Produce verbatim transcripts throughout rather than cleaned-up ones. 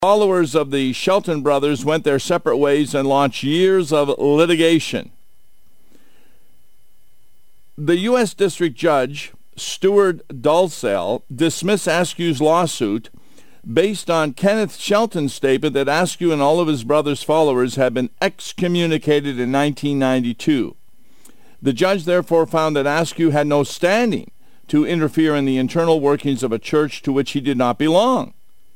Followers of the Shelton brothers went their separate ways and launched years of litigation. The U S District Judge, Stuart Dulcell, dismissed Askew's lawsuit based on Kenneth Shelton's statement that Askew and all of his brother's followers had been excommunicated in nineteen ninety-two. The judge therefore found that Askew had no standing to interfere in the internal workings of a church to which he did not belong.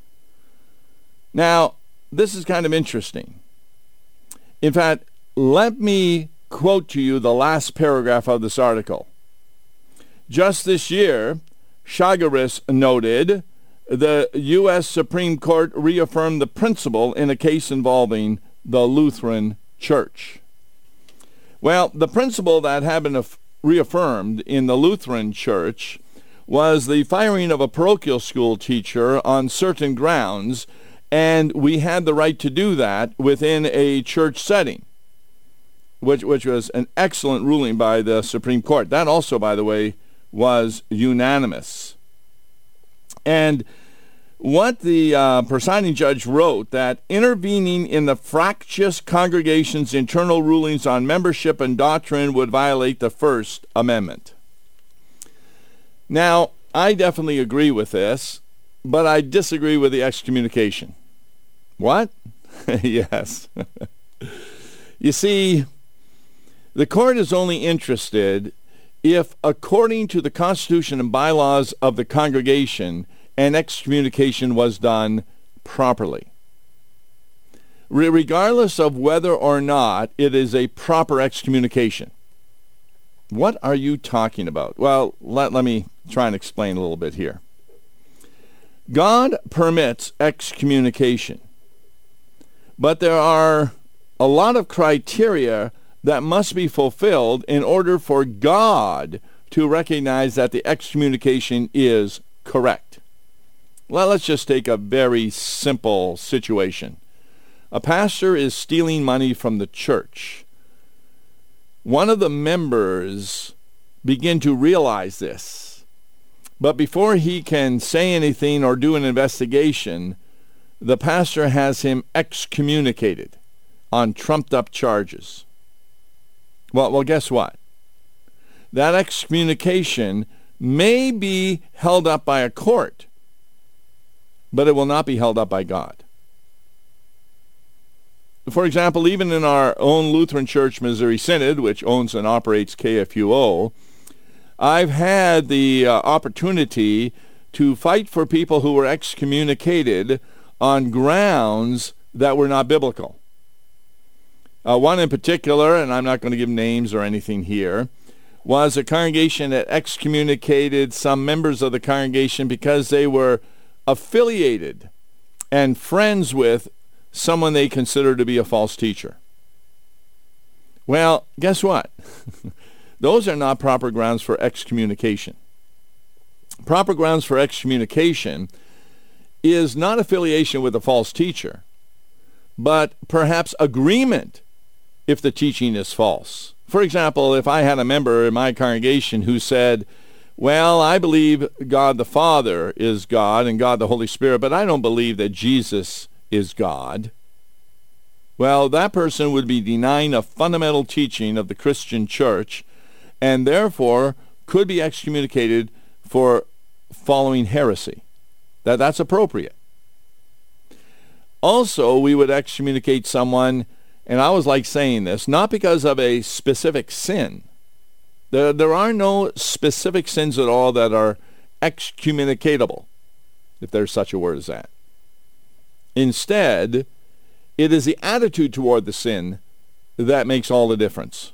Now, this is kind of interesting. In fact, let me quote to you the last paragraph of this article. Just this year, Chagaris noted, the U S Supreme Court reaffirmed the principle in a case involving the Lutheran Church. Well, the principle that had been reaffirmed in the Lutheran Church was the firing of a parochial school teacher on certain grounds, and we had the right to do that within a church setting, which, which was an excellent ruling by the Supreme Court. That also, by the way, was unanimous. And what the uh, presiding judge wrote, that intervening in the fractious congregation's internal rulings on membership and doctrine would violate the First Amendment. Now, I definitely agree with this, but I disagree with the excommunication. What? Yes. You see, the court is only interested if, according to the Constitution and bylaws of the congregation, an excommunication was done properly. Re- regardless of whether or not it is a proper excommunication. What are you talking about? Well, let, let me try and explain a little bit here. God permits excommunication, but there are a lot of criteria that must be fulfilled in order for God to recognize that the excommunication is correct. Well, let's just take a very simple situation. A pastor is stealing money from the church. One of the members begin to realize this. But before he can say anything or do an investigation, the pastor has him excommunicated on trumped-up charges. Well, well, guess what? That excommunication may be held up by a court, but it will not be held up by God. For example, even in our own Lutheran Church Missouri Synod, which owns and operates K F U O, I've had the uh, opportunity to fight for people who were excommunicated on grounds that were not biblical. Uh, one in particular, and I'm not going to give names or anything here, was a congregation that excommunicated some members of the congregation because they were affiliated and friends with someone they considered to be a false teacher. Well, guess what? Those are not proper grounds for excommunication. Proper grounds for excommunication is not affiliation with a false teacher, but perhaps agreement if the teaching is false. For example, if I had a member in my congregation who said, well, I believe God the Father is God and God the Holy Spirit, but I don't believe that Jesus is God. Well, that person would be denying a fundamental teaching of the Christian church and therefore could be excommunicated for following heresy. That, that's appropriate. Also, we would excommunicate someone, and I always like saying this, not because of a specific sin. There, there are no specific sins at all that are excommunicatable, if there's such a word as that. Instead, it is the attitude toward the sin that makes all the difference.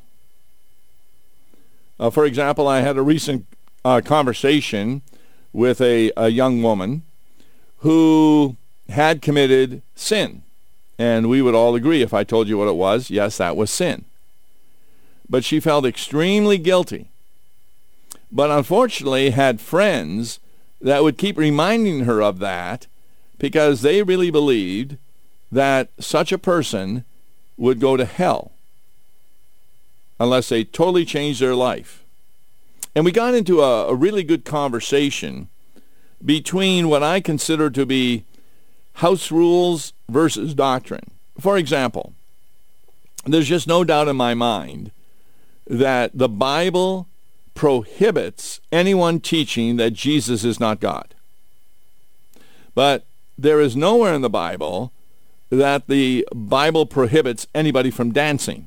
Uh, for example, I had a recent uh, conversation with a, a young woman who had committed sin. And we would all agree, if I told you what it was, yes, that was sin. But she felt extremely guilty. But unfortunately had friends that would keep reminding her of that because they really believed that such a person would go to hell unless they totally changed their life. And we got into a, a really good conversation between what I consider to be house rules versus doctrine. For example, there's just no doubt in my mind that the Bible prohibits anyone teaching that Jesus is not God. But there is nowhere in the Bible that the Bible prohibits anybody from dancing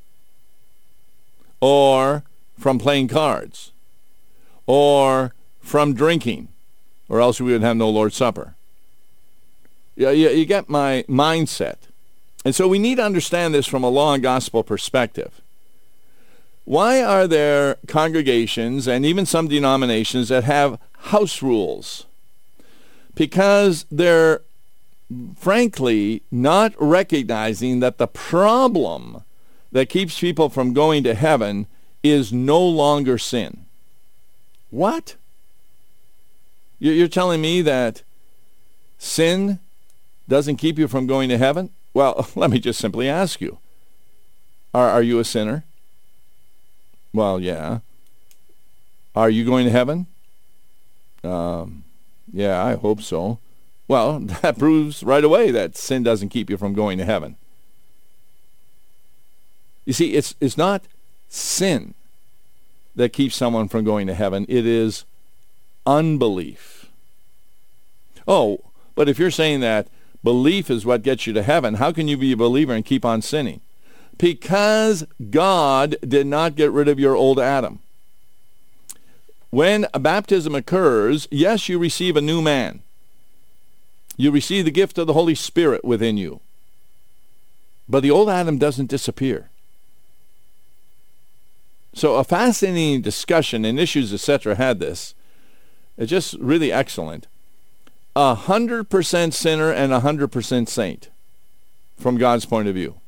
or from playing cards or from drinking, or else we would have no Lord's Supper. You, you, you get my mindset. And so we need to understand this from a law and gospel perspective. Why are there congregations and even some denominations that have house rules? Because they're frankly not recognizing that the problem that keeps people from going to heaven is no longer sin. What? You're telling me that sin doesn't keep you from going to heaven? Well, let me just simply ask you, are, are you a sinner? Well, yeah. Are you going to heaven? Um, yeah, I hope so. Well, that proves right away that sin doesn't keep you from going to heaven. You see, it's it's not sin that keeps someone from going to heaven. It is unbelief. Oh, but if you're saying that belief is what gets you to heaven, how can you be a believer and keep on sinning? Because God did not get rid of your old Adam. When a baptism occurs, yes, you receive a new man. You receive the gift of the Holy Spirit within you. But the old Adam doesn't disappear. So a fascinating discussion in Issues, et cetera had this. It's just really excellent. A hundred percent sinner and a hundred percent saint from God's point of view.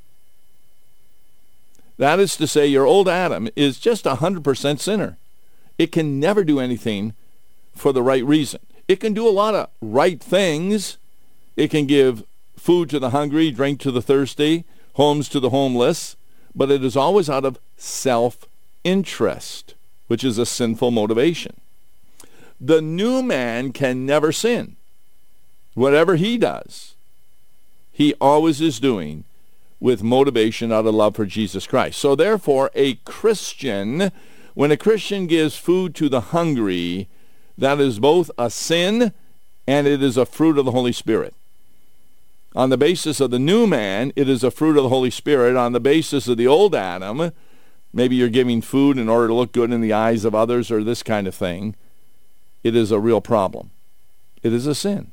That is to say, your old Adam is just a hundred percent sinner. It can never do anything for the right reason. It can do a lot of right things. It can give food to the hungry, drink to the thirsty, homes to the homeless, but it is always out of self-interest, which is a sinful motivation. The new man can never sin. Whatever he does, he always is doing with motivation out of love for Jesus Christ. So therefore, a Christian, when a Christian gives food to the hungry, that is both a sin and it is a fruit of the Holy Spirit. On the basis of the new man, it is a fruit of the Holy Spirit. On the basis of the old Adam, maybe you're giving food in order to look good in the eyes of others or this kind of thing, it is a real problem. It is a sin.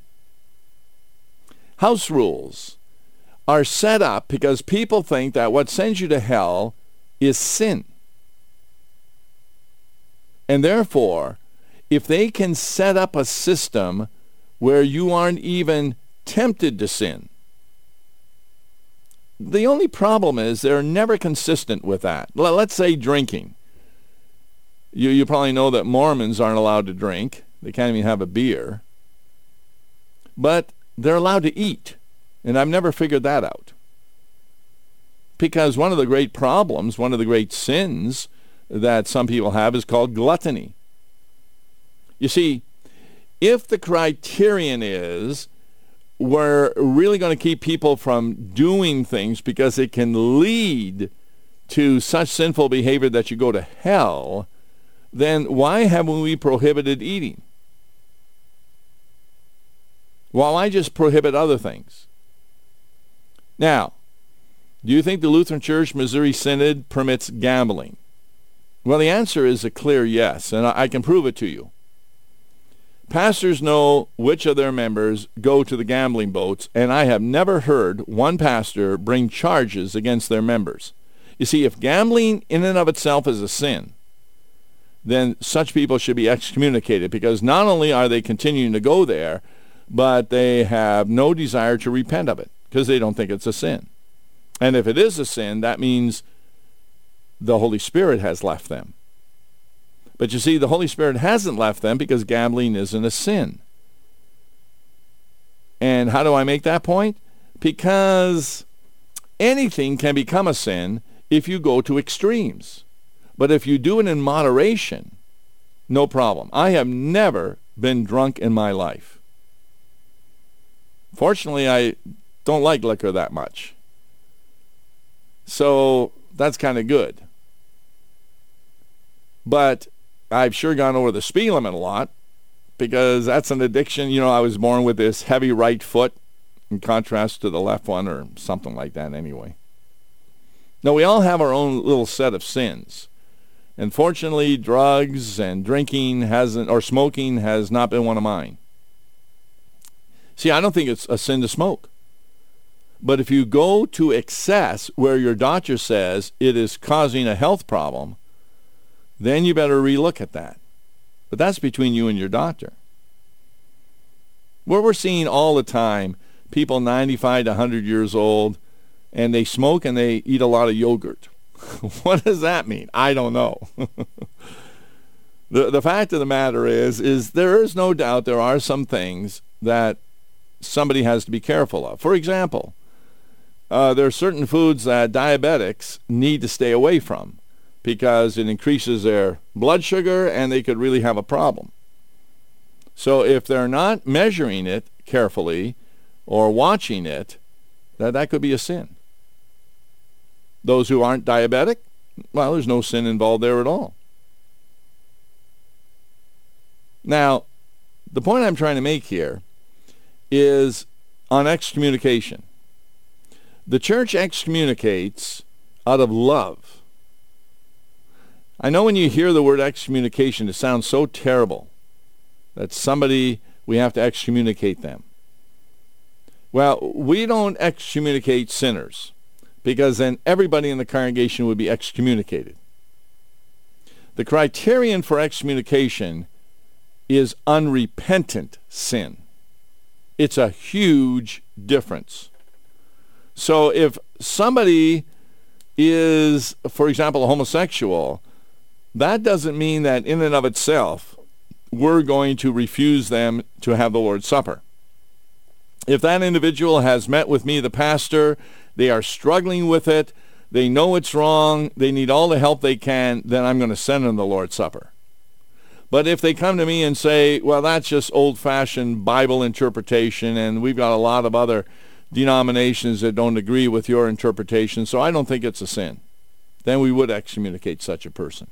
House rules are set up because people think that what sends you to hell is sin. And therefore, if they can set up a system where you aren't even tempted to sin, the only problem is they're never consistent with that. Let's say drinking. You, you probably know that Mormons aren't allowed to drink. They can't even have a beer. But they're allowed to eat. And I've never figured that out. Because one of the great problems, one of the great sins that some people have is called gluttony. You see, if the criterion is we're really going to keep people from doing things because it can lead to such sinful behavior that you go to hell, then why haven't we prohibited eating? Well, why just prohibit other things? Now, do you think the Lutheran Church Missouri Synod permits gambling? Well, the answer is a clear yes, and I can prove it to you. Pastors know which of their members go to the gambling boats, and I have never heard one pastor bring charges against their members. You see, if gambling in and of itself is a sin, then such people should be excommunicated, because not only are they continuing to go there, but they have no desire to repent of it, because they don't think it's a sin. And if it is a sin, that means the Holy Spirit has left them. But you see, the Holy Spirit hasn't left them because gambling isn't a sin. And how do I make that point? Because anything can become a sin if you go to extremes. But if you do it in moderation, no problem. I have never been drunk in my life. Fortunately, I don't like liquor that much. So that's kind of good. But I've sure gone over the speed limit a lot because that's an addiction. You know, I was born with this heavy right foot in contrast to the left one or something like that anyway. Now, we all have our own little set of sins. And fortunately, drugs and drinking hasn't, or smoking has not been one of mine. See, I don't think it's a sin to smoke. But if you go to excess where your doctor says it is causing a health problem, then you better relook at that. But that's between you and your doctor. What we're seeing all the time, people ninety-five to one hundred years old, and they smoke and they eat a lot of yogurt. What does that mean? I don't know. the The fact of the matter is, is there is no doubt there are some things that somebody has to be careful of. For example, uh, there are certain foods that diabetics need to stay away from because it increases their blood sugar and they could really have a problem. So if they're not measuring it carefully or watching it, that, that could be a sin. Those who aren't diabetic, well, there's no sin involved there at all. Now, the point I'm trying to make here is on excommunication. The church excommunicates out of love. I know when you hear the word excommunication, it sounds so terrible that somebody, we have to excommunicate them. Well, we don't excommunicate sinners because then everybody in the congregation would be excommunicated. The criterion for excommunication is unrepentant sin. It's a huge difference. So if somebody is, for example, a homosexual, that doesn't mean that in and of itself we're going to refuse them to have the Lord's Supper. If that individual has met with me, the pastor, they are struggling with it, they know it's wrong, they need all the help they can, then I'm going to send them the Lord's Supper. But if they come to me and say, well, that's just old-fashioned Bible interpretation, and we've got a lot of other denominations that don't agree with your interpretation, so I don't think it's a sin, then we would excommunicate such a person.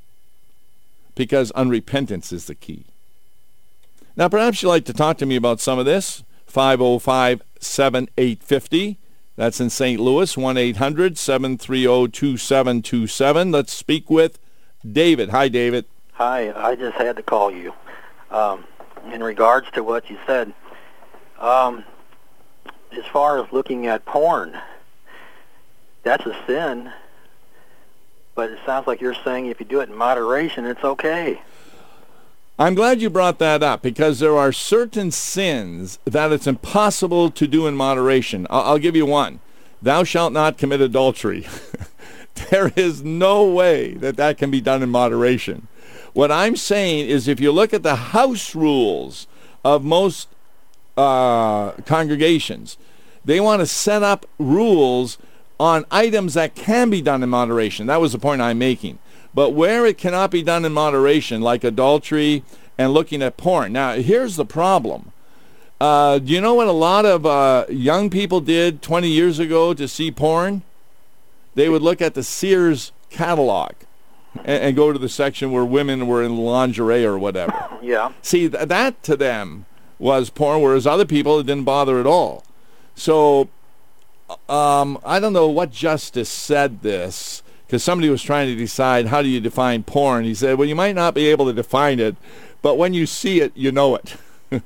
Because unrepentance is the key. Now, perhaps you'd like to talk to me about some of this. five oh five, seven eight five oh. That's in Saint Louis, one eight hundred, seven three zero, two seven two seven. Let's speak with David. Hi, David. Hi, I just had to call you. Um, in regards to what you said, um, as far as looking at porn, that's a sin, but it sounds like you're saying if you do it in moderation, it's okay. I'm glad you brought that up because there are certain sins that it's impossible to do in moderation. I'll, I'll give you one. Thou shalt not commit adultery. There is no way that that can be done in moderation. What I'm saying is if you look at the house rules of most uh, congregations, they want to set up rules on items that can be done in moderation. That was the point I'm making. But where it cannot be done in moderation, like adultery and looking at porn. Now, here's the problem. Uh, do you know what a lot of uh, young people did twenty years ago to see porn? They would look at the Sears catalog and, and go to the section where women were in lingerie or whatever. Yeah. See, th- that to them was porn, whereas other people, it didn't bother at all. So, um, I don't know what justice said this, because somebody was trying to decide how do you define porn. He said, well, you might not be able to define it, but when you see it, you know it.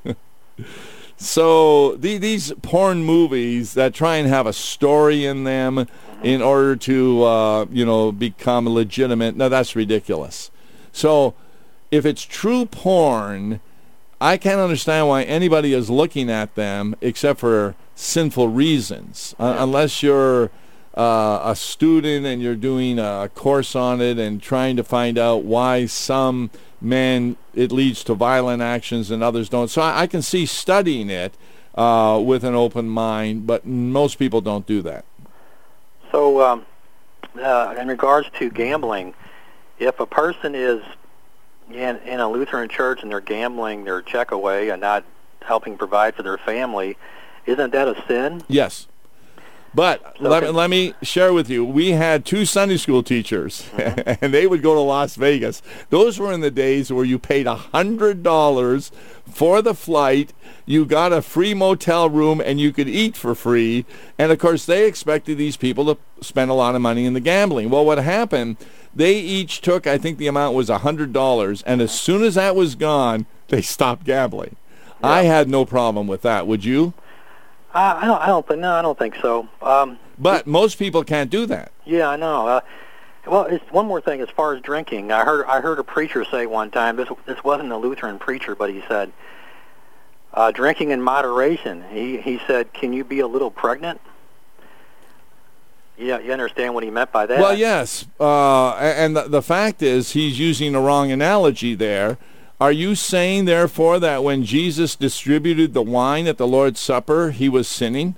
So the, these porn movies that try and have a story in them in order to, uh, you know, become legitimate, no, that's ridiculous. So if it's true porn, I can't understand why anybody is looking at them except for sinful reasons, uh, unless you're uh, a student and you're doing a course on it and trying to find out why some men it leads to violent actions and others don't. So I, I can see studying it uh, with an open mind, but most people don't do that. So um, uh, in regards to gambling, if a person is in, in a Lutheran church and they're gambling their check away and not helping provide for their family, Isn't that a sin? Yes. But So let, can- me, let me share with you, we had two Sunday school teachers, Mm-hmm. and they would go to Las Vegas. Those were in the days where you paid one hundred dollars for the flight, you got a free motel room, and you could eat for free. And, of course, they expected these people to spend a lot of money in the gambling. Well, what happened, they each took, I think the amount was one hundred dollars, and as soon as that was gone, they stopped gambling. Yeah. I had no problem with that. Would you? I, I don't. I don't think. No, I don't think so. Um, But most people can't do that. yeah, I know. Uh, well, it's one more thing as far as drinking. I heard. I heard a preacher say one time. This this wasn't a Lutheran preacher, but he said, uh, "Drinking in moderation." He he said, "Can you be a little pregnant?" Yeah, you understand what he meant by that? Well, yes. Uh, and the, the fact is he's using the wrong analogy there. Are you saying, therefore, that when Jesus distributed the wine at the Lord's Supper, he was sinning?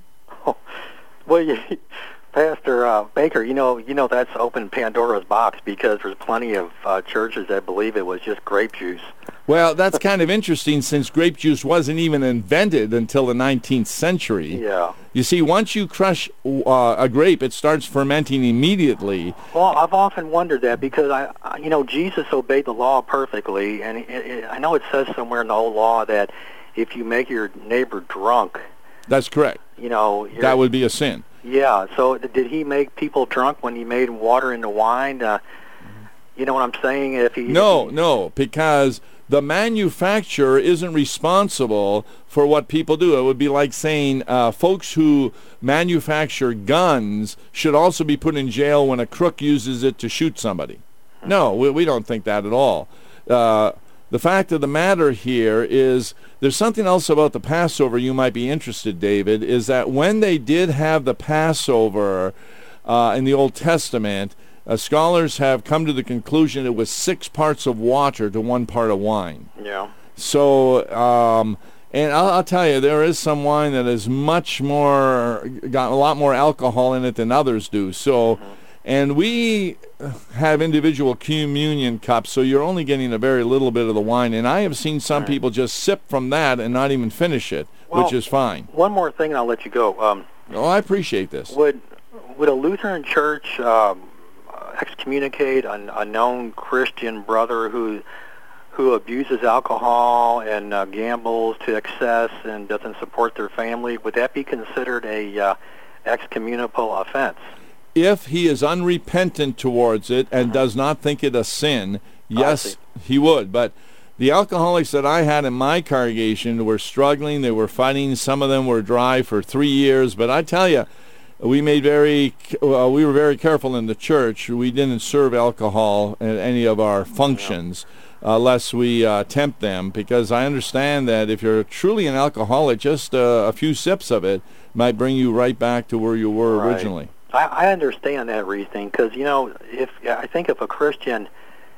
Well, you, Pastor uh, Baker, you know, you know that's open Pandora's box because there's plenty of uh, churches that believe it was just grape juice. Well, that's kind of interesting since grape juice wasn't even invented until the nineteenth century. Yeah. You see, once you crush uh, a grape, it starts fermenting immediately. Well, I've often wondered that because I, I you know, Jesus obeyed the law perfectly, and it, it, I know it says somewhere in the old law that if you make your neighbor drunk, That's correct. you know, you're, That would be a sin. yeah. So did he make people drunk when he made water into wine? Uh, you know what I'm saying? If he No, if he, no, because the manufacturer isn't responsible for what people do. It would be like saying uh, folks who manufacture guns should also be put in jail when a crook uses it to shoot somebody. No, we, we don't think that at all. Uh, the fact of the matter here is there's something else about the Passover you might be interested, David, is that when they did have the Passover uh, in the Old Testament, Uh, scholars have come to the conclusion it was six parts of water to one part of wine. Yeah. So, um, and I'll, I'll tell you, there is some wine that is much more, got a lot more alcohol in it than others do. So, mm-hmm. and we have individual communion cups, so you're only getting a very little bit of the wine. And I have seen some right. people just sip from that and not even finish it, Well, which is fine. One more thing, and I'll let you go. Um, Oh, I appreciate this. would would a Lutheran church um, excommunicate a, a known Christian brother who who abuses alcohol and uh, gambles to excess and doesn't support their family? Would that be considered a uh, excommunicable offense? If he is unrepentant towards it and does not think it a sin, yes, he would. But the alcoholics that I had in my congregation were struggling. They were fighting. Some of them were dry for three years. But I tell you, we made very, uh, we were very careful in the church. We didn't serve alcohol at any of our functions uh, lest we uh, tempt them, because I understand that if you're truly an alcoholic, just uh, a few sips of it might bring you right back to where you were Right. originally. I, I understand that reasoning because, you know, if I think if a Christian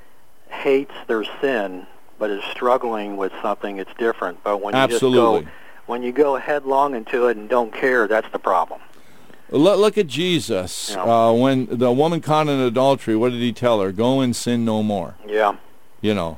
hates their sin but is struggling with something, it's different. But when you Absolutely. just go, when you go headlong into it and don't care, that's the problem. Look, look at Jesus. Yeah. Uh, when the woman caught in adultery, what did he tell her? Go and sin no more. Yeah. You know.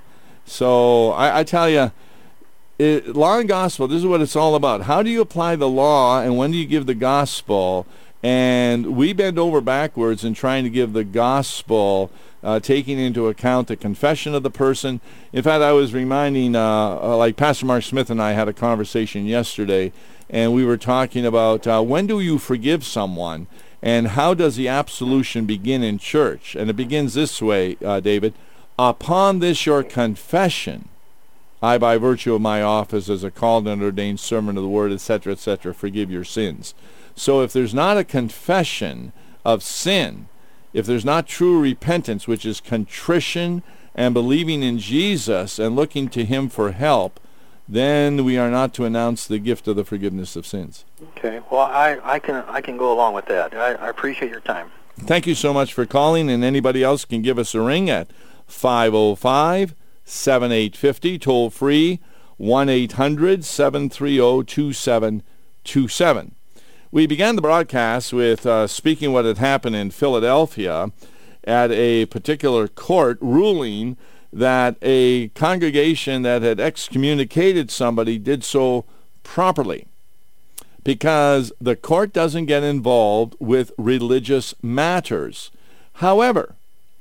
So I, I tell you, it, law and gospel, this is what it's all about. How do you apply the law, and when do you give the gospel? And we bend over backwards in trying to give the gospel, uh, taking into account the confession of the person. In fact, I was reminding, uh, uh, like Pastor Mark Smith and I had a conversation yesterday, and we were talking about uh, when do you forgive someone, and how does the absolution begin in church? And it begins this way, uh, David. Upon this your confession, I, by virtue of my office as a called and ordained servant of the word, et cetera, et cetera, forgive your sins. So if there's not a confession of sin, if there's not true repentance, which is contrition and believing in Jesus and looking to him for help, then we are not to announce the gift of the forgiveness of sins. Okay. Well, I, I can I can go along with that. I, I appreciate your time. Thank you so much for calling, and anybody else can give us a ring at five oh five, seven eight five oh, toll free, one eight hundred, seven three zero, two seven two seven. We began the broadcast with uh, speaking what had happened in Philadelphia at a particular court ruling that a congregation that had excommunicated somebody did so properly. because the court doesn't get involved with religious matters. However,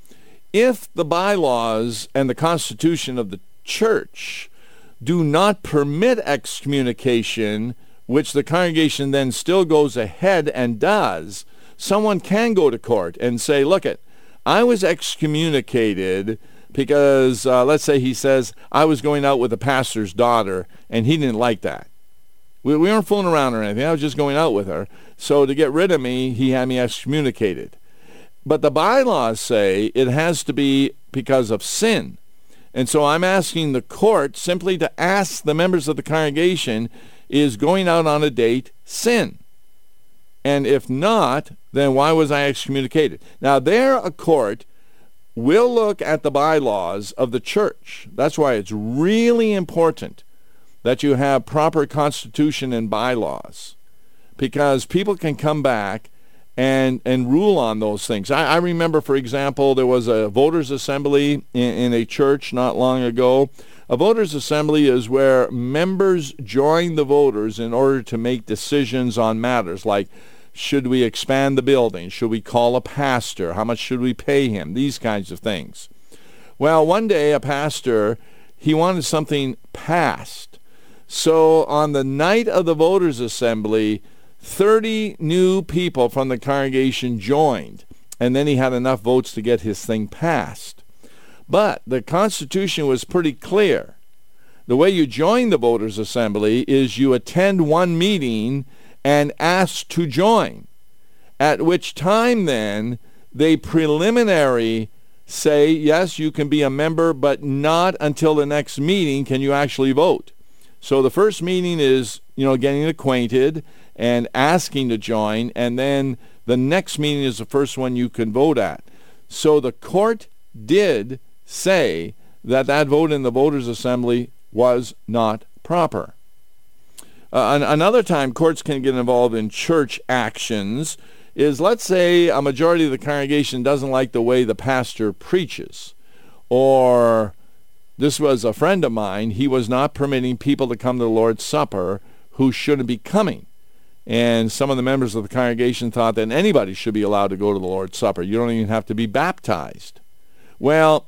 if the bylaws and the constitution of the church do not permit excommunication, which the congregation then still goes ahead and does, someone can go to court and say, look it, I was excommunicated because, uh, let's say he says, I was going out with the pastor's daughter, and he didn't like that. We, we weren't fooling around or anything. I was just going out with her. So to get rid of me, he had me excommunicated. But the bylaws say it has to be because of sin. And so I'm asking the court simply to ask the members of the congregation, is going out on a date sin? And if not, then why was I excommunicated? Now, there a court will look at the bylaws of the church. That's why it's really important that you have proper constitution and bylaws, because people can come back and and rule on those things. I, I remember, for example, there was a voters' assembly in, in a church not long ago. A voters' assembly is where members join the voters in order to make decisions on matters like, should we expand the building? Should we call a pastor? How much should we pay him? These kinds of things. Well, one day a pastor, he wanted something passed. So on the night of the voters' assembly, thirty new people from the congregation joined, and then he had enough votes to get his thing passed. But the Constitution was pretty clear. The way you join the voters' assembly is you attend one meeting and ask to join, at which time then they preliminary say, yes, you can be a member, but not until the next meeting can you actually vote. So the first meeting is, you know, getting acquainted and asking to join, and then the next meeting is the first one you can vote at. So the court did say that that vote in the voters' assembly was not proper. Uh, an- another time courts can get involved in church actions is, let's say a majority of the congregation doesn't like the way the pastor preaches, or this was a friend of mine, he was not permitting people to come to the Lord's Supper who shouldn't be coming. And some of the members of the congregation thought that anybody should be allowed to go to the Lord's Supper. You don't even have to be baptized. Well,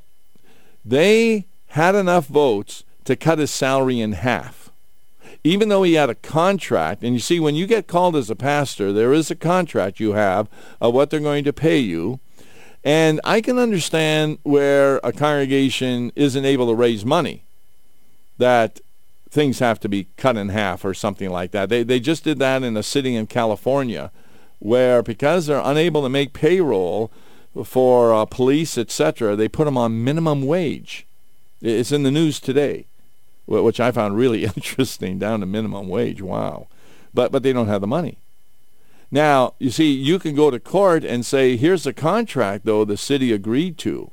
they had enough votes to cut his salary in half, even though he had a contract. And you see, when you get called as a pastor, there is a contract you have of what they're going to pay you. And I can understand where a congregation isn't able to raise money, that things have to be cut in half or something like that. They they just did that in a city in California, where because they're unable to make payroll for uh, police, et cetera, they put them on minimum wage. It's in the news today, which I found really interesting, down to minimum wage. Wow. But but they don't have the money. Now, you see, you can go to court and say, here's a contract, though, the city agreed to.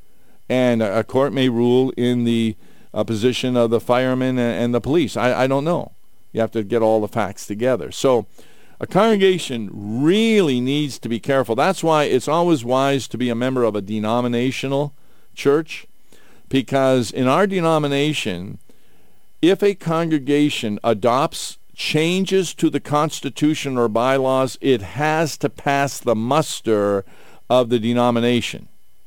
And a court may rule in the uh, position of the firemen and, and the police. I, I don't know. You have to get all the facts together. So a congregation really needs to be careful. That's why it's always wise to be a member of a denominational church, because in our denomination, if a congregation adopts changes to the Constitution or bylaws, it has to pass the muster of the denomination.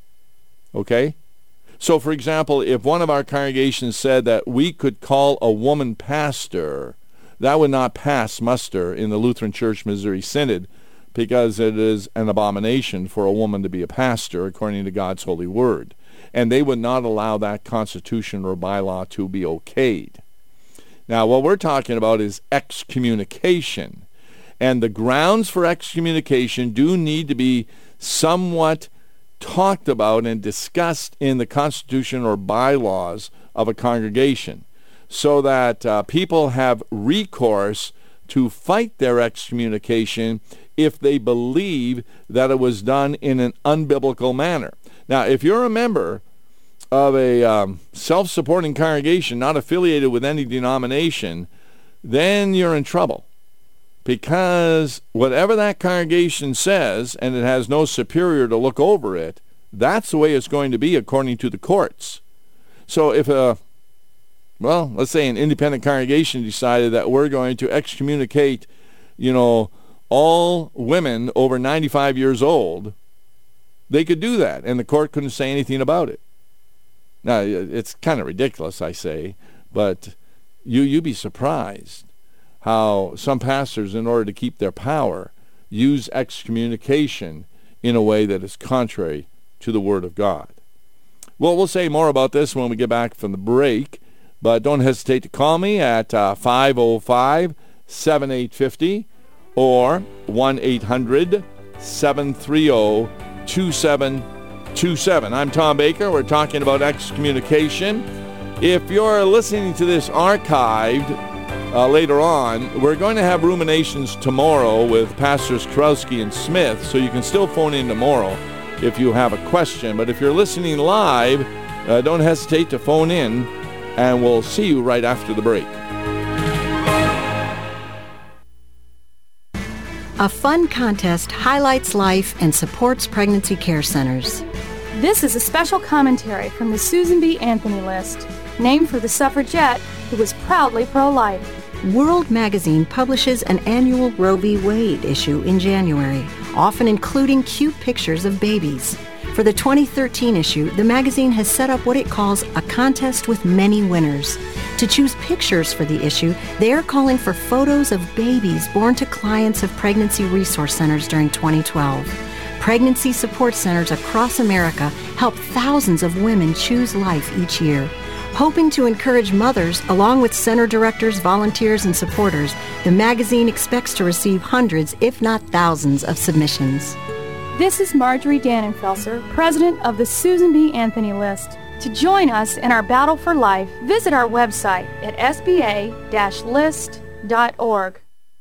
Okay? So, for example, if one of our congregations said that we could call a woman pastor, that would not pass muster in the Lutheran Church Missouri Synod, because it is an abomination for a woman to be a pastor according to God's holy word. And they would not allow that constitution or bylaw to be okayed. Now, what we're talking about is excommunication. And the grounds for excommunication do need to be somewhat talked about and discussed in the constitution or bylaws of a congregation, so that uh, people have recourse to fight their excommunication if they believe that it was done in an unbiblical manner. Now, if you're a member of a um, self-supporting congregation not affiliated with any denomination, then you're in trouble, because whatever that congregation says, and it has no superior to look over it, that's the way it's going to be according to the courts. So if a, well, let's say an independent congregation decided that we're going to excommunicate you know, all women over ninety-five years old, they could do that, and the court couldn't say anything about it. Now, it's kind of ridiculous, I say, but you, you'd be surprised how some pastors, in order to keep their power, use excommunication in a way that is contrary to the Word of God. Well, we'll say more about this when we get back from the break, but don't hesitate to call me at uh, five oh five, seven eight five oh or one eight hundred, seven three oh, two seven two seven. I'm Tom Baker. We're talking about excommunication. If you're listening to this archived uh, later on, we're going to have ruminations tomorrow with Pastors Krowski and Smith, so you can still phone in tomorrow if you have a question. But if you're listening live, uh, don't hesitate to phone in, and we'll see you right after the break. A fun contest highlights life and supports pregnancy care centers. This is a special commentary from the Susan B. Anthony List, named for the suffragette who was proudly pro-life. World Magazine publishes an annual Roe v. Wade issue in January, often including cute pictures of babies. For the twenty thirteen issue, the magazine has set up what it calls a contest with many winners. To choose pictures for the issue, they are calling for photos of babies born to clients of pregnancy resource centers during twenty twelve. Pregnancy support centers across America help thousands of women choose life each year. Hoping to encourage mothers, along with center directors, volunteers, and supporters, the magazine expects to receive hundreds, if not thousands, of submissions. This is Marjorie Dannenfelser, president of the Susan B. Anthony List. To join us in our battle for life, visit our website at s b a dash list dot org.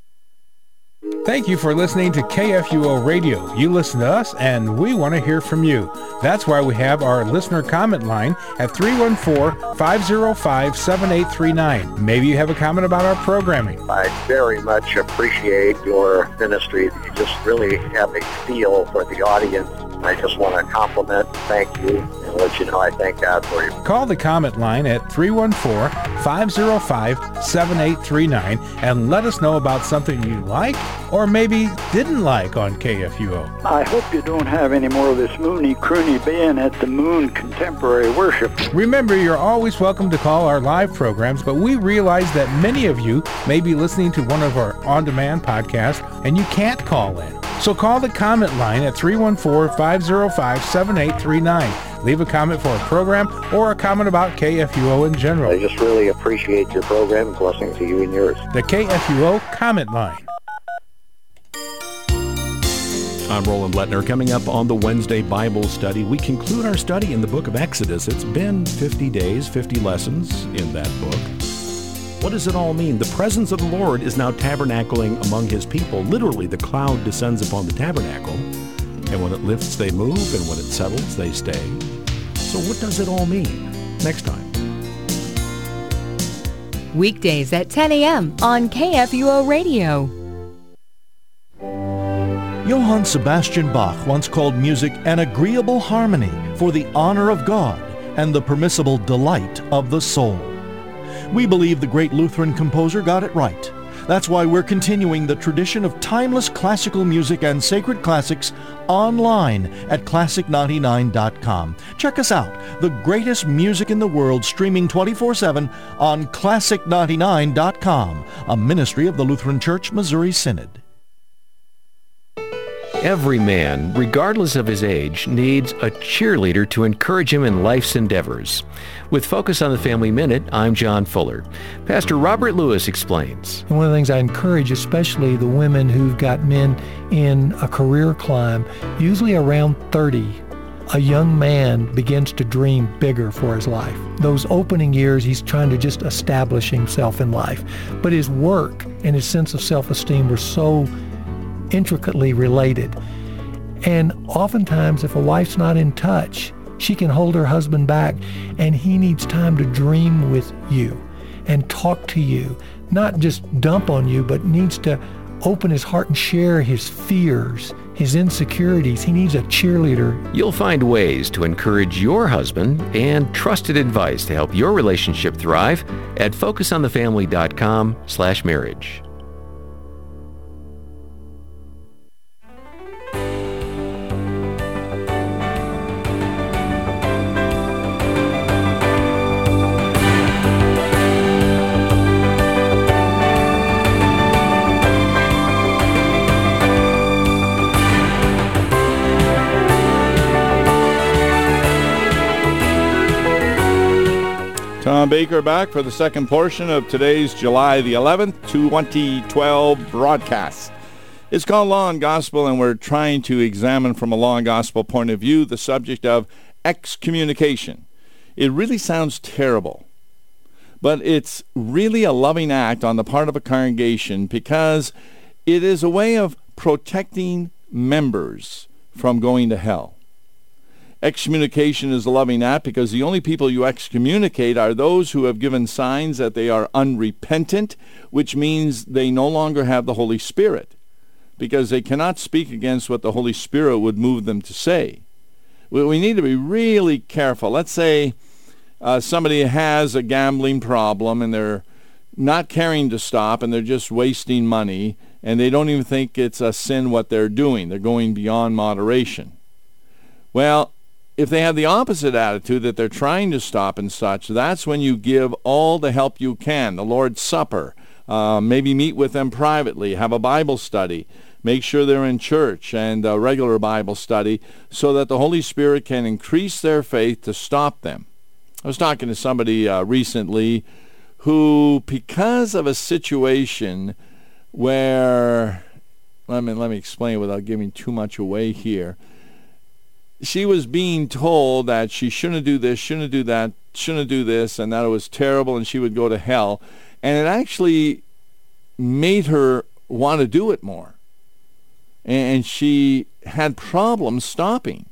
Thank you for listening to K F U O Radio. You listen to us, and we want to hear from you. That's why we have our listener comment line at three one four, five oh five, seven eight three nine. Maybe you have a comment about our programming. I very much appreciate your ministry. You just really have a feel for the audience. I just want to compliment, thank you, and let you know I thank God for you. Call the comment line at three one four, five oh five, seven eight three nine and let us know about something you like or maybe didn't like on K F U O. I hope you don't have any more of this moony, croony being at the Moon Contemporary Worship. Remember, you're always welcome to call our live programs, but we realize that many of you may be listening to one of our on-demand podcasts and you can't call in. So call the comment line at three one four, five oh five, seven eight three nine. Leave a comment for a program or a comment about K F U O in general. I just really appreciate your program, and blessings to you and yours. The K F U O comment line. I'm Roland Lettner. Coming up on the Wednesday Bible study, we conclude our study in the book of Exodus. It's been fifty days, fifty lessons in that book. What does it all mean? The presence of the Lord is now tabernacling among his people. Literally, the cloud descends upon the tabernacle, and when it lifts, they move, and when it settles, they stay. So what does it all mean? Next time. Weekdays at ten a.m. on K F U O Radio. Johann Sebastian Bach once called music an agreeable harmony for the honor of God and the permissible delight of the soul. We believe the great Lutheran composer got it right. That's why we're continuing the tradition of timeless classical music and sacred classics online at classic ninety-nine dot com. Check us out, the greatest music in the world, streaming twenty-four seven on classic ninety-nine dot com, a ministry of the Lutheran Church Missouri Synod. Every man, regardless of his age, needs a cheerleader to encourage him in life's endeavors. With Focus on the Family Minute, I'm John Fuller. Pastor Robert Lewis explains. And one of the things I encourage, especially the women who've got men in a career climb, usually around thirty, a young man begins to dream bigger for his life. Those opening years, he's trying to just establish himself in life. But his work and his sense of self-esteem were so intricately related. And oftentimes, if a wife's not in touch, she can hold her husband back, and he needs time to dream with you and talk to you, not just dump on you, but needs to open his heart and share his fears, his insecurities. He needs a cheerleader. You'll find ways to encourage your husband and trusted advice to help your relationship thrive at focus on the family dot com slash marriage. Baker back for the second portion of today's July the eleventh, twenty twelve broadcast. It's called Law and Gospel, and we're trying to examine from a law and gospel point of view the subject of excommunication. It really sounds terrible, but it's really a loving act on the part of a congregation because it is a way of protecting members from going to hell. Excommunication is a loving act because the only people you excommunicate are those who have given signs that they are unrepentant, which means they no longer have the Holy Spirit, because they cannot speak against what the Holy Spirit would move them to say. We, we need to be really careful. Let's say uh, somebody has a gambling problem and they're not caring to stop and they're just wasting money and they don't even think it's a sin what they're doing. They're going beyond moderation. Well, if they have the opposite attitude that they're trying to stop and such, that's when you give all the help you can. The Lord's Supper, uh, maybe meet with them privately, have a Bible study, make sure they're in church and a regular Bible study so that the Holy Spirit can increase their faith to stop them. I was talking to somebody uh, recently who, because of a situation where, let me, let me explain without giving too much away here, she was being told that she shouldn't do this, shouldn't do that, shouldn't do this, and that it was terrible and she would go to hell. And it actually made her want to do it more. And she had problems stopping.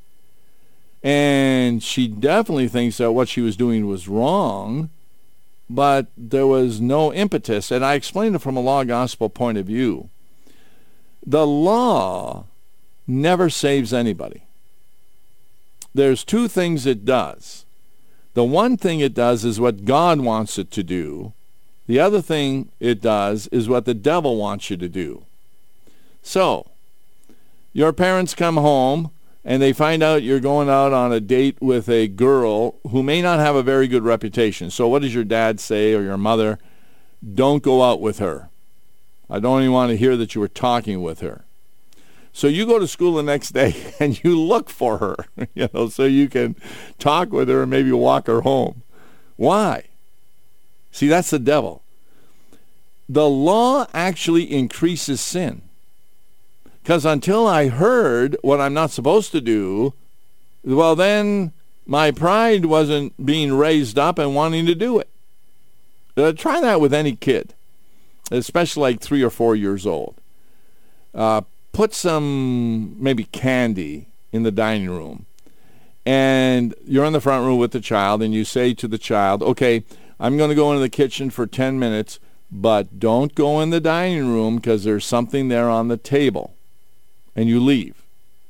And she definitely thinks that what she was doing was wrong, but there was no impetus. And I explained it from a law gospel point of view. The law never saves anybody. There's two things it does. The one thing it does is what God wants it to do. The other thing it does is what the devil wants you to do. So, your parents come home and they find out you're going out on a date with a girl who may not have a very good reputation. So what does your dad say, or your mother? Don't go out with her. I don't even want to hear that you were talking with her. So you go to school the next day and you look for her, you know, so you can talk with her and maybe walk her home. Why? See, that's the devil. The law actually increases sin. Because until I heard what I'm not supposed to do, well, then my pride wasn't being raised up and wanting to do it. Uh, try that with any kid, especially like three or four years old. Uh, put some maybe candy in the dining room, and you're in the front room with the child, and you say to the child, okay, I'm going to go into the kitchen for ten minutes, but don't go in the dining room because there's something there on the table, and you leave.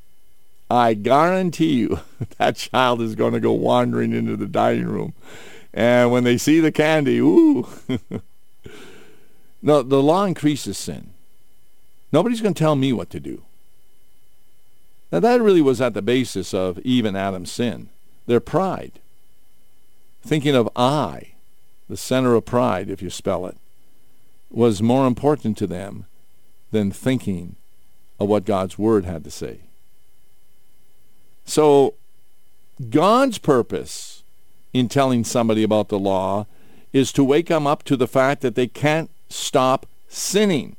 I guarantee you that child is going to go wandering into the dining room, and when they see the candy, ooh. No, the law increases sin. Nobody's going to tell me what to do. Now, that really was at the basis of Eve and Adam's sin. Their pride. Thinking of I, the center of pride, if you spell it, was more important to them than thinking of what God's Word had to say. So, God's purpose in telling somebody about the law is to wake them up to the fact that they can't stop sinning.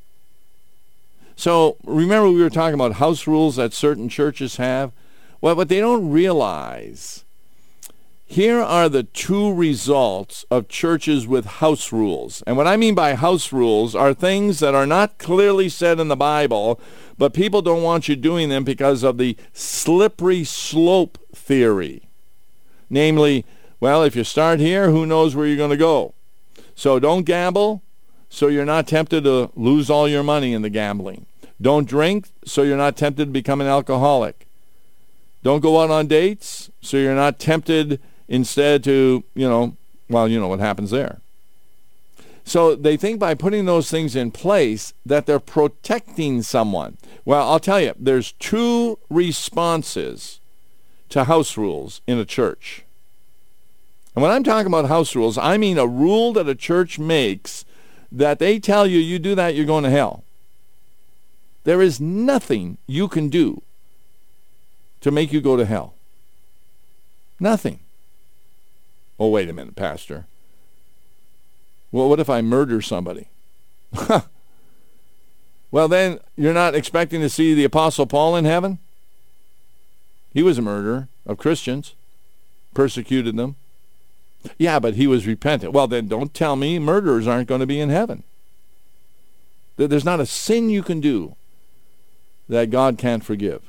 So remember we were talking about house rules that certain churches have? Well, what they don't realize, here are the two results of churches with house rules. And what I mean by house rules are things that are not clearly said in the Bible, but people don't want you doing them because of the slippery slope theory. Namely, well, if you start here, who knows where you're going to go? So don't gamble, so you're not tempted to lose all your money in the gambling. Don't drink, so you're not tempted to become an alcoholic. Don't go out on dates, so you're not tempted instead to, you know, well, you know what happens there. So they think by putting those things in place that they're protecting someone. Well, I'll tell you, there's two responses to house rules in a church. And when I'm talking about house rules, I mean a rule that a church makes that they tell you, you do that, you're going to hell. There is nothing you can do to make you go to hell. Nothing. Oh, wait a minute, Pastor. Well, what if I murder somebody? Well, then you're not expecting to see the Apostle Paul in heaven? He was a murderer of Christians, persecuted them. Yeah, but he was repentant. Well, then don't tell me murderers aren't going to be in heaven. There's not a sin you can do that God can't forgive.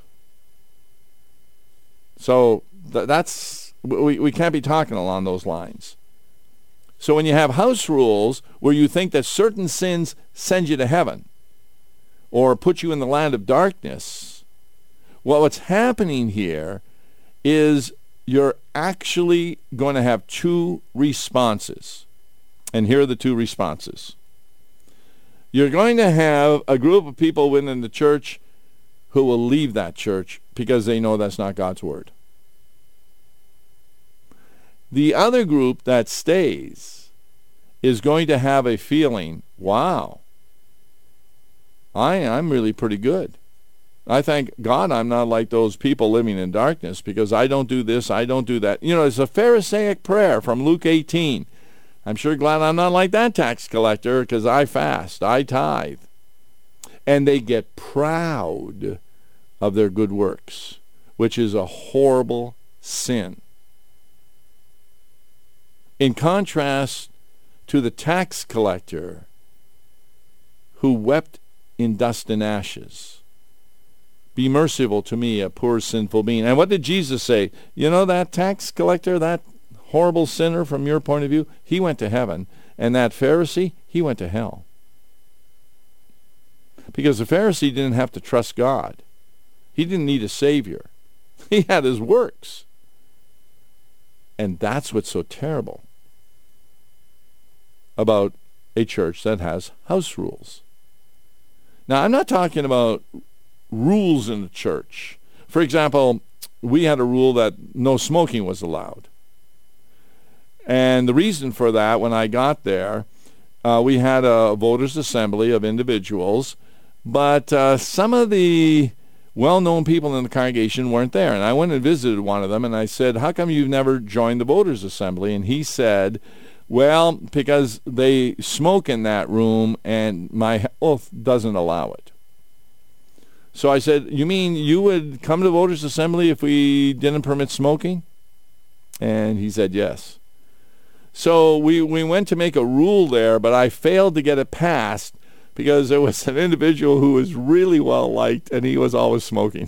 So th- that's, we, we can't be talking along those lines. So when you have house rules where you think that certain sins send you to heaven or put you in the land of darkness, well, what's happening here is you're actually going to have two responses. And here are the two responses. You're going to have a group of people within the church who will leave that church because they know that's not God's word. The other group that stays is going to have a feeling, wow, I, I'm really pretty good. I thank God I'm not like those people living in darkness because I don't do this, I don't do that. You know, it's a Pharisaic prayer from Luke eighteen. I'm sure glad I'm not like that tax collector because I fast, I tithe. And they get proud of their good works, which is a horrible sin. In contrast to the tax collector who wept in dust and ashes. Be merciful to me, a poor sinful being. And what did Jesus say? You know that tax collector, that horrible sinner from your point of view, he went to heaven. And that Pharisee, he went to hell. Because the Pharisee didn't have to trust God. He didn't need a Savior. He had his works. And that's what's so terrible about a church that has house rules. Now, I'm not talking about rules in the church. For example, we had a rule that no smoking was allowed. And the reason for that, when I got there, uh, we had a voters' assembly of individuals, but uh, some of the well-known people in the congregation weren't there. And I went and visited one of them, and I said, how come you've never joined the voters' assembly? And he said, well, because they smoke in that room, and my oath doesn't allow it. So I said, you mean you would come to the voters' assembly if we didn't permit smoking? And he said, yes. So we, we went to make a rule there, but I failed to get it passed because there was an individual who was really well liked, and he was always smoking.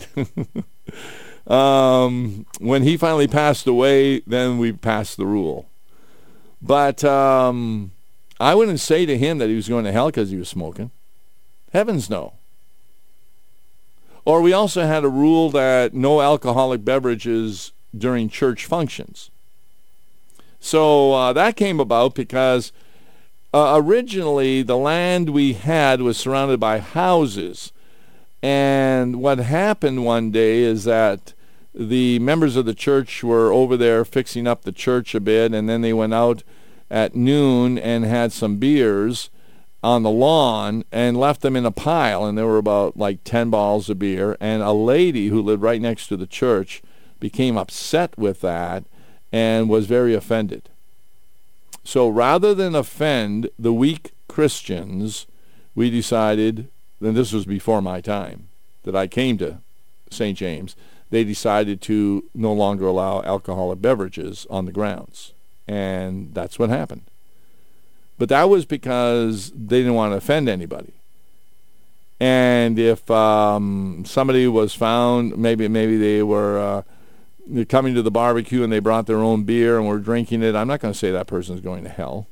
um, when he finally passed away, then we passed the rule. But um, I wouldn't say to him that he was going to hell because he was smoking. Heavens no. Or we also had a rule that no alcoholic beverages during church functions. So uh, that came about because uh, originally the land we had was surrounded by houses. And what happened one day is that the members of the church were over there fixing up the church a bit, and then they went out at noon and had some beers on the lawn and left them in a pile, and there were about like ten bottles of beer, and a lady who lived right next to the church became upset with that and was very offended. So rather than offend the weak Christians, we decided, and this was before my time that I came to Saint James, they decided to no longer allow alcoholic beverages on the grounds. And that's what happened. But that was because they didn't want to offend anybody. And if um, somebody was found, maybe maybe they were uh, coming to the barbecue and they brought their own beer and were drinking it, I'm not going to say that person's going to hell.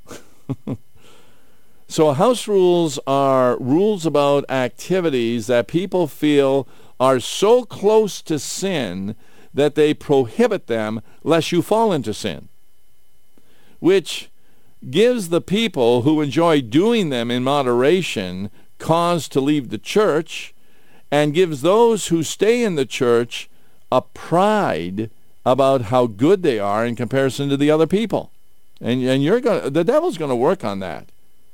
So house rules are rules about activities that people feel are so close to sin that they prohibit them lest you fall into sin, which gives the people who enjoy doing them in moderation cause to leave the church, and gives those who stay in the church a pride about how good they are in comparison to the other people. And and you're going the devil's going to work on that.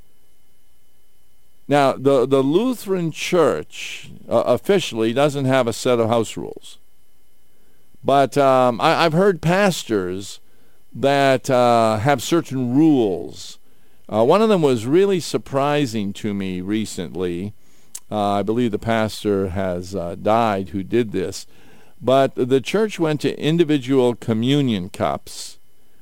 Now, the, the Lutheran Church uh, officially doesn't have a set of house rules. But um, I, I've heard pastors that uh, have certain rules Uh, one of them was really surprising to me recently. Uh, I believe the pastor has uh, died who did this. But the church went to individual communion cups.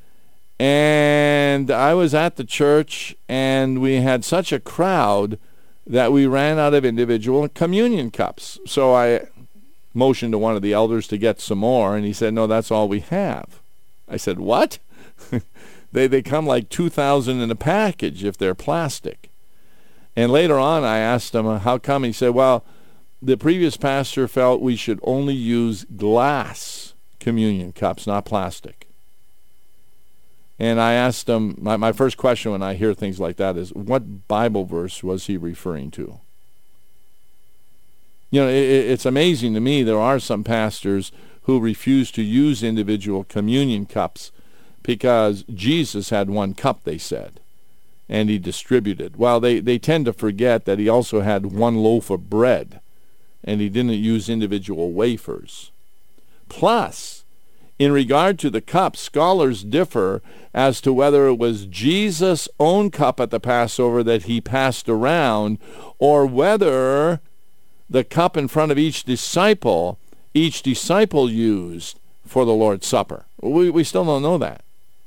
And I was at the church, and we had such a crowd that we ran out of individual communion cups. So I motioned to one of the elders to get some more, and he said, no, that's all we have. I said, what? they they come like two thousand in a package if they're plastic. And later on I asked him, how come? He said, well, the previous pastor felt we should only use glass communion cups, not plastic. And I asked him, my, my first question when I hear things like that is, what Bible verse was he referring to? You know, it, it's amazing to me there are some pastors who refuse to use individual communion cups because Jesus had one cup, they said, and he distributed. Well, they, they tend to forget that he also had one loaf of bread, and he didn't use individual wafers. Plus, in regard to the cup, scholars differ as to whether it was Jesus' own cup at the Passover that he passed around, or whether the cup in front of each disciple, each disciple used for the Lord's Supper. We, we still don't know that.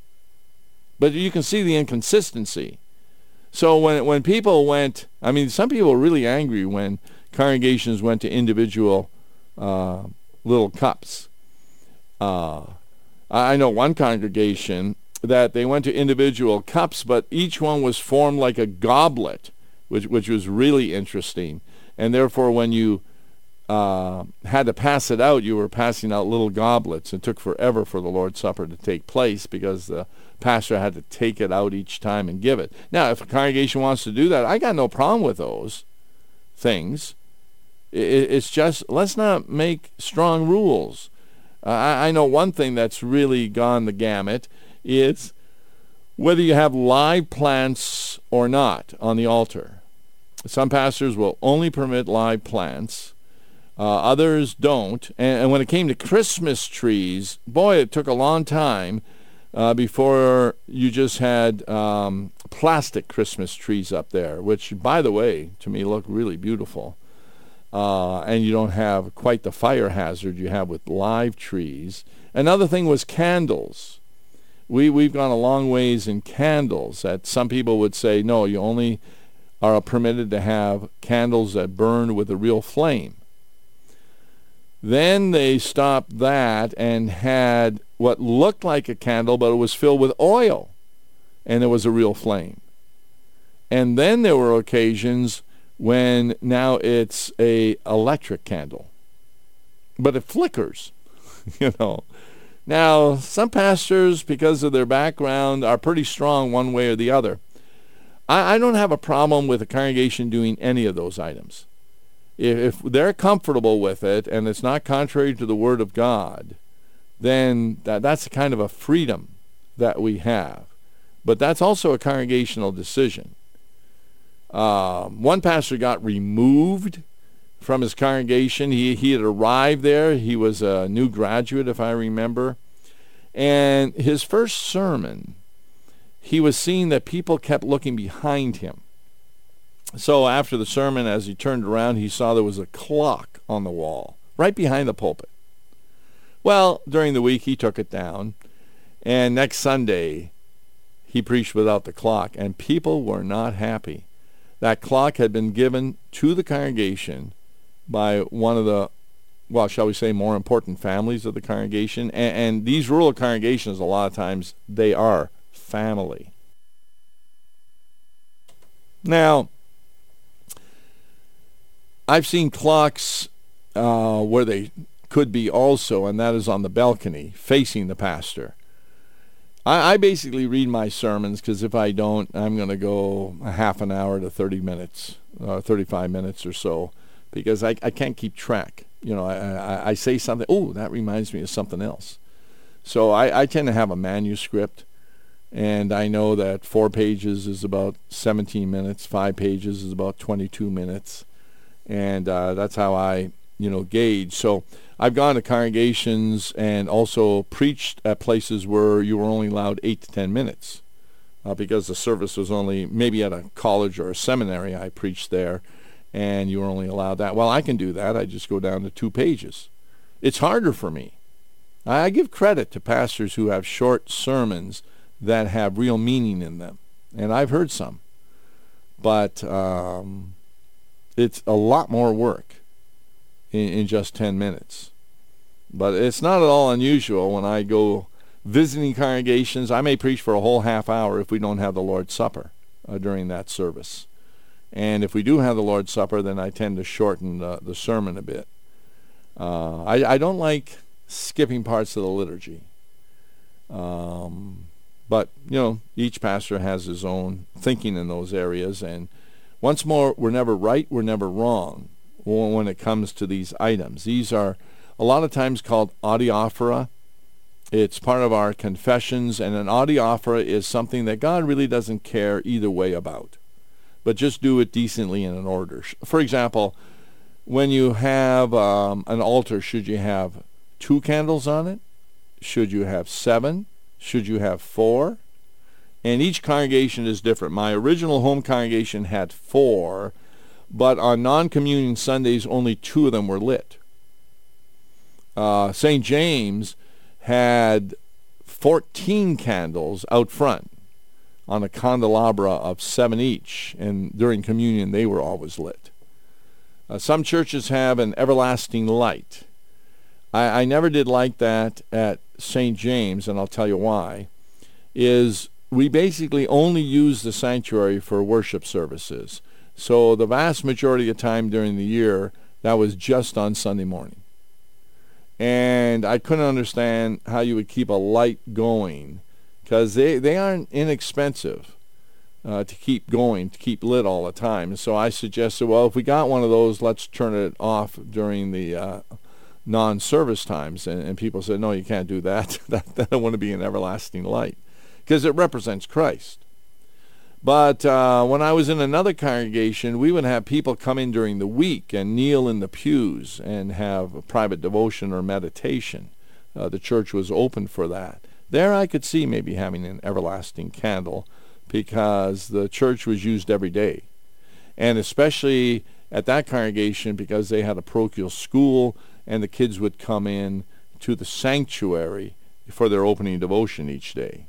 But you can see the inconsistency. So when when people went, I mean, some people were really angry when congregations went to individual uh, little cups. Uh, I know one congregation that they went to individual cups, but each one was formed like a goblet, which which was really interesting. And therefore, when you uh, had to pass it out, you were passing out little goblets. It took forever for the Lord's Supper to take place because the pastor had to take it out each time and give it. Now, if a congregation wants to do that, I got no problem with those things. It's just, let's not make strong rules. Uh, I, I know one thing that's really gone the gamut is whether you have live plants or not on the altar. Some pastors will only permit live plants. Uh, others don't. And, and when it came to Christmas trees, boy, it took a long time uh, before you just had um, plastic Christmas trees up there, which, by the way, to me look really beautiful. Uh, and you don't have quite the fire hazard you have with live trees. Another thing was candles. We, we've gone a long ways in candles that some people would say, no, you only are permitted to have candles that burn with a real flame. Then they stopped that and had what looked like a candle, but it was filled with oil, and there was a real flame. And then there were occasions when now it's a electric candle, but it flickers, you know. Now, some pastors, because of their background, are pretty strong one way or the other. I, I don't have a problem with a congregation doing any of those items. If, if they're comfortable with it and it's not contrary to the Word of God, then that, that's kind of a freedom that we have. But that's also a congregational decision. Uh, one pastor got removed from his congregation. He, he had arrived there. He was a new graduate, if I remember. And his first sermon, he was seeing that people kept looking behind him. So after the sermon, as he turned around, he saw there was a clock on the wall, right behind the pulpit. Well, during the week, he took it down. And next Sunday, he preached without the clock. And people were not happy. That clock had been given to the congregation by one of the, well, shall we say, more important families of the congregation. And, and these rural congregations, a lot of times, they are family. Now, I've seen clocks uh, where they could be also, and that is on the balcony, facing the pastor. I, I basically read my sermons, because if I don't, I'm going to go a half an hour to thirty minutes, uh, thirty-five minutes or so, because I, I can't keep track. You know, I, I, I say something, oh, that reminds me of something else. So I, I tend to have a manuscript, and I know that four pages is about seventeen minutes, five pages is about twenty-two minutes, and uh, that's how I, you know, gauge. So I've gone to congregations and also preached at places where you were only allowed eight to ten minutes uh, because the service was only maybe at a college or a seminary. I preached there, and you were only allowed that. Well, I can do that. I just go down to two pages. It's harder for me. I give credit to pastors who have short sermons that have real meaning in them, and I've heard some. But um, it's a lot more work in, in just ten minutes. But it's not at all unusual when I go visiting congregations. I may preach for a whole half hour if we don't have the Lord's Supper uh, during that service. And if we do have the Lord's Supper, then I tend to shorten the, the sermon a bit. Uh, I, I don't like skipping parts of the liturgy. Um, but, you know, each pastor has his own thinking in those areas. And once more, we're never right, we're never wrong when it comes to these items. These are a lot of times called adiaphora. It's part of our confessions, and an adiaphora is something that God really doesn't care either way about, but just do it decently and in order. For example, when you have um, an altar, should you have two candles on it? Should you have seven? Should you have four? And each congregation is different. My original home congregation had four, but on non-communion Sundays, only two of them were lit. Uh, Saint James had fourteen candles out front on a candelabra of seven each, and during communion they were always lit. Uh, some churches have an everlasting light. I, I never did like that at Saint James, and I'll tell you why. Is we basically only use the sanctuary for worship services. So the vast majority of time during the year, that was just on Sunday morning. And I couldn't understand how you would keep a light going, because they, they aren't inexpensive uh, to keep going, to keep lit all the time. And so I suggested, well, if we got one of those, let's turn it off during the uh, non-service times. And, and people said, no, you can't do that. that. That don't want to be an everlasting light, because it represents Christ. But uh, when I was in another congregation, we would have people come in during the week and kneel in the pews and have a private devotion or meditation. Uh, the church was open for that. There I could see maybe having an everlasting candle, because the church was used every day. And especially at that congregation, because they had a parochial school, and the kids would come in to the sanctuary for their opening devotion each day.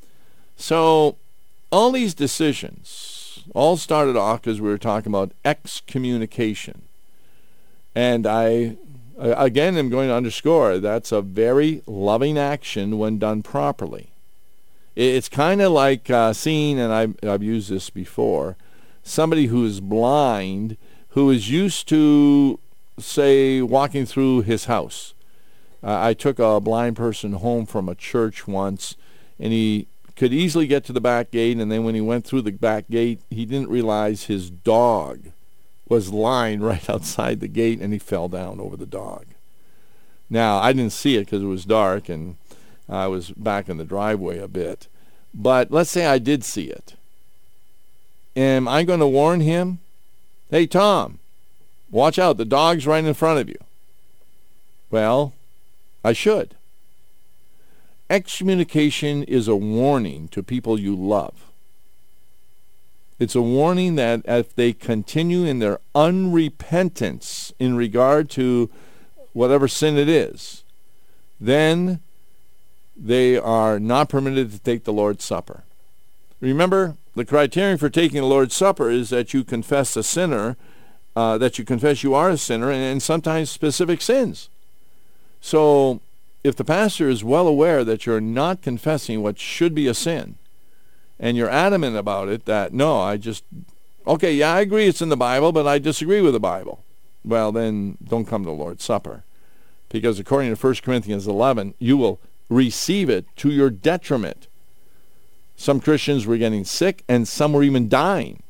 So all these decisions all started off because we were talking about excommunication. And I, again, am going to underscore that's a very loving action when done properly. It's kind of like uh, seeing, and I've, I've used this before, somebody who is blind, who is used to, say, walking through his house. Uh, I took a blind person home from a church once, and he could easily get to the back gate, and then when he went through the back gate, he didn't realize his dog was lying right outside the gate, and he fell down over the dog. Now, I didn't see it because it was dark, and I was back in the driveway a bit. But let's say I did see it. Am I going to warn him? Hey, Tom, watch out, the dog's right in front of you. Well, I should. Excommunication is a warning to people you love. It's a warning that if they continue in their unrepentance in regard to whatever sin it is, then they are not permitted to take the Lord's Supper. Remember, the criterion for taking the Lord's Supper is that you confess a sinner, uh, that you confess you are a sinner, and, and sometimes specific sins. So if the pastor is well aware that you're not confessing what should be a sin, and you're adamant about it, that, no, I just, okay, yeah, I agree it's in the Bible, but I disagree with the Bible, well, then don't come to the Lord's Supper. Because according to First Corinthians eleven, you will receive it to your detriment. Some Christians were getting sick, and some were even dying.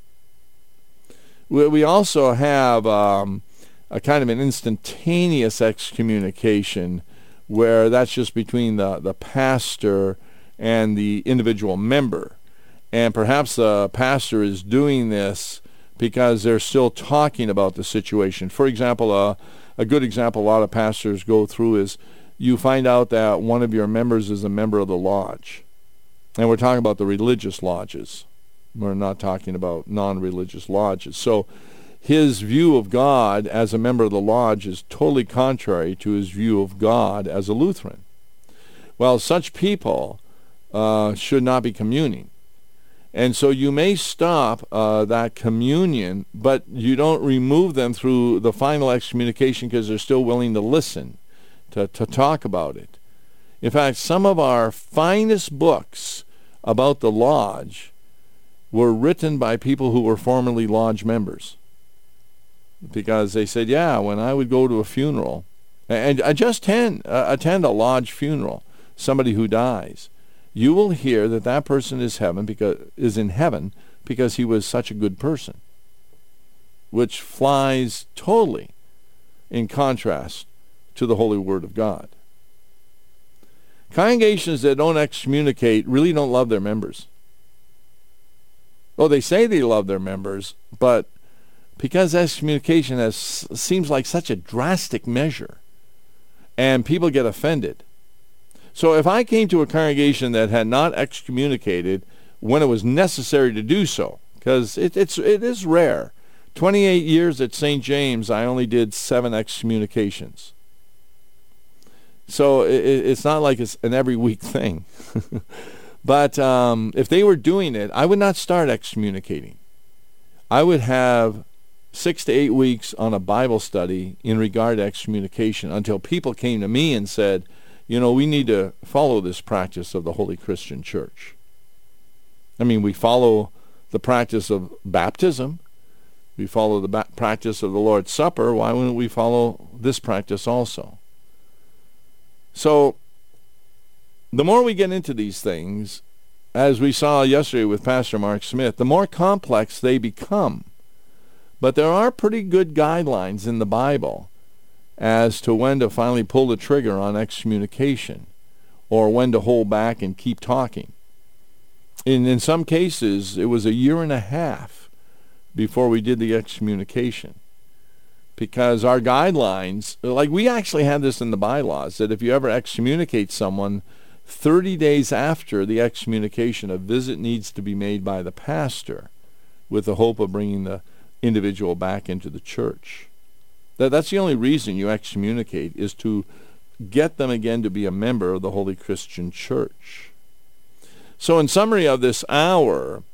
We also have um, a kind of an instantaneous excommunication, where that's just between the, the pastor and the individual member. And perhaps the pastor is doing this because they're still talking about the situation. For example, uh, a good example a lot of pastors go through is you find out that one of your members is a member of the lodge. And we're talking about the religious lodges. We're not talking about non-religious lodges. So his view of God as a member of the lodge is totally contrary to his view of God as a Lutheran. Well, such people uh, should not be communing. And so you may stop uh, that communion, but you don't remove them through the final excommunication because they're still willing to listen, to, to talk about it. In fact, some of our finest books about the lodge were written by people who were formerly lodge members. Because they said, yeah, when I would go to a funeral, and I just attend, uh, attend a lodge funeral, somebody who dies, you will hear that that person is heaven because is in heaven because he was such a good person, which flies totally in contrast to the Holy Word of God. Congregations that don't excommunicate really don't love their members. Well, they say they love their members, but because excommunication has, seems like such a drastic measure, and people get offended. So if I came to a congregation that had not excommunicated when it was necessary to do so, because it, it's, it is rare. twenty-eight years at Saint James, I only did seven excommunications. So it, it's not like it's an every week thing. But um, if they were doing it, I would not start excommunicating. I would have six to eight weeks on a Bible study in regard to excommunication until people came to me and said, you know, we need to follow this practice of the Holy Christian Church. I mean, we follow the practice of baptism. We follow the ba- practice of the Lord's Supper. Why wouldn't we follow this practice also? So, the more we get into these things, as we saw yesterday with Pastor Mark Smith, the more complex they become. But there are pretty good guidelines in the Bible as to when to finally pull the trigger on excommunication or when to hold back and keep talking. In, in some cases, it was a year and a half before we did the excommunication. Because our guidelines, like we actually had this in the bylaws, that if you ever excommunicate someone, thirty days after the excommunication, a visit needs to be made by the pastor with the hope of bringing the individual back into the church. That, that's the only reason you excommunicate, is to get them again to be a member of the Holy Christian Church. So in summary of this hour,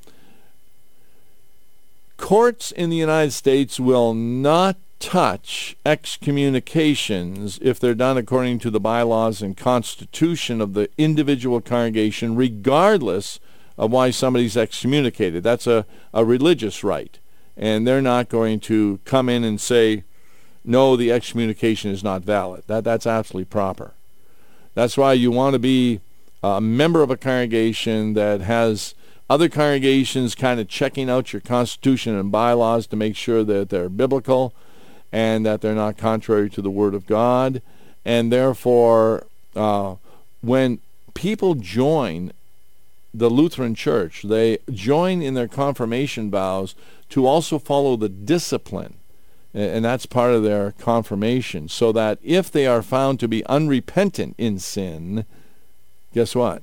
courts in the United States will not touch excommunications if they're done according to the bylaws and constitution of the individual congregation, regardless of why somebody's excommunicated. That's a, a religious right. And they're not going to come in and say, no, the excommunication is not valid. That, that's absolutely proper. That's why you want to be a member of a congregation that has other congregations kind of checking out your constitution and bylaws to make sure that they're biblical and that they're not contrary to the Word of God. And therefore, uh, when people join the Lutheran Church, they join in their confirmation vows to also follow the discipline, and that's part of their confirmation, so that if they are found to be unrepentant in sin, guess what?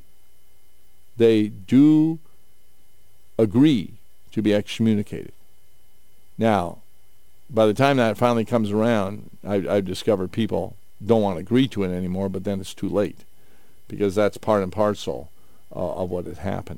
They do agree to be excommunicated. Now, by the time that finally comes around, I, I've discovered people don't want to agree to it anymore, but then it's too late, because that's part and parcel uh, of what had happened.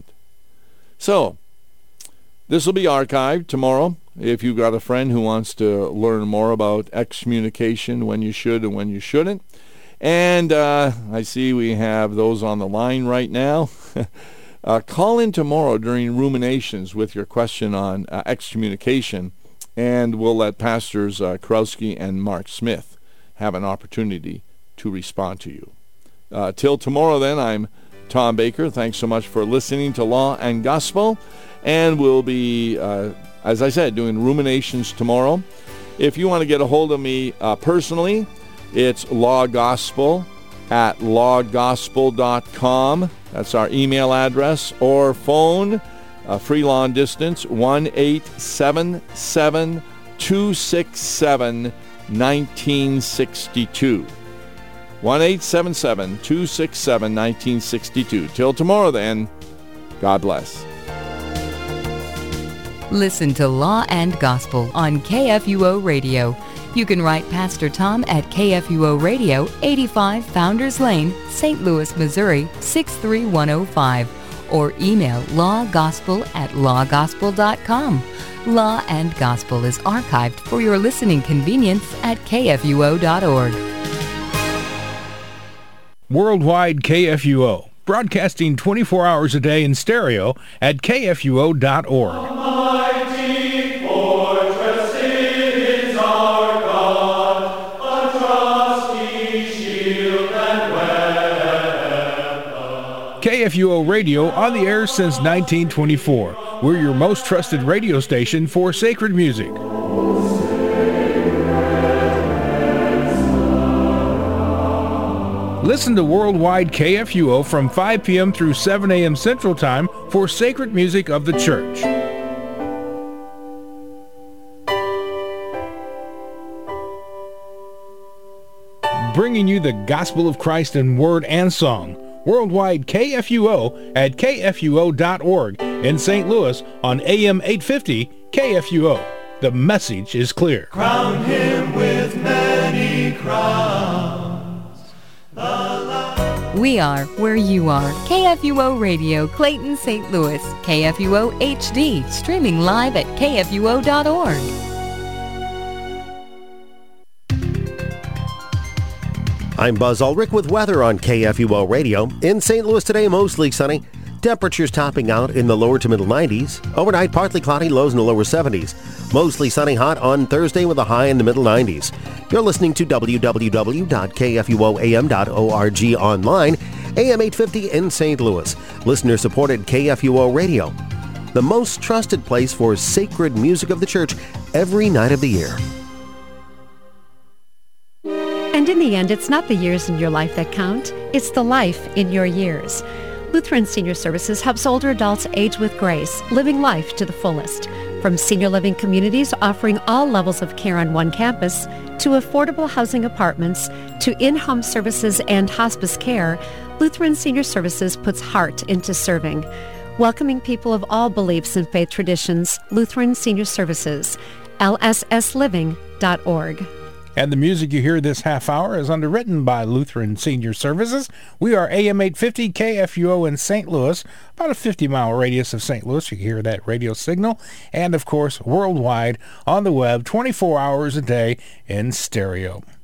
So, this will be archived tomorrow. If you've got a friend who wants to learn more about excommunication, when you should and when you shouldn't. And uh, I see we have those on the line right now. uh, call in tomorrow during ruminations with your question on uh, excommunication, and we'll let Pastors uh, Kurowski and Mark Smith have an opportunity to respond to you. Uh, till tomorrow then, I'm Tom Baker. Thanks so much for listening to Law and Gospel. And we'll be, uh, as I said, doing ruminations tomorrow. If you want to get a hold of me uh, personally, it's lawgospel at lawgospel dot com. That's our email address. Or phone, uh, free long distance, one eight seven seven, two six seven, one nine six two. one eight seven seven, two six seven, one nine six two. Till tomorrow then, God bless. Listen to Law and Gospel on K F U O Radio. You can write Pastor Tom at K F U O Radio, eighty-five Founders Lane, Saint Louis, Missouri, six three one oh five, or email lawgospel at lawgospel dot com. Law and Gospel is archived for your listening convenience at K F U O dot org. Worldwide K F U O, broadcasting twenty-four hours a day in stereo at K F U O dot org. K F U O Radio on the air since nineteen twenty-four. We're your most trusted radio station for sacred music. Listen to Worldwide K F U O from five p.m. through seven a.m. Central Time for sacred music of the church. Bringing you the gospel of Christ in word and song. Worldwide K F U O at K F U O dot org in Saint Louis on A M eight fifty K F U O. The message is clear. Crown him with many crowns. We are where you are. K F U O Radio, Clayton, Saint Louis. K F U O H D, streaming live at K F U O dot org. I'm Buzz Ulrich with weather on K F U O Radio. In Saint Louis today, mostly sunny. Temperatures topping out in the lower to middle nineties. Overnight, partly cloudy, lows in the lower seventies. Mostly sunny, hot on Thursday with a high in the middle nineties. You're listening to w w w dot k f u o a m dot org online, A M eight fifty in Saint Louis. Listener-supported K F U O Radio, the most trusted place for sacred music of the church every night of the year. And in the end, it's not the years in your life that count, it's the life in your years. Lutheran Senior Services helps older adults age with grace, living life to the fullest. From senior living communities offering all levels of care on one campus, to affordable housing apartments, to in-home services and hospice care, Lutheran Senior Services puts heart into serving. Welcoming people of all beliefs and faith traditions, Lutheran Senior Services, L S S living dot org. And the music you hear this half hour is underwritten by Lutheran Senior Services. We are A M eight fifty K F U O in Saint Louis, about a fifty mile radius of Saint Louis. You can hear that radio signal. And, of course, worldwide on the web, twenty-four hours a day in stereo.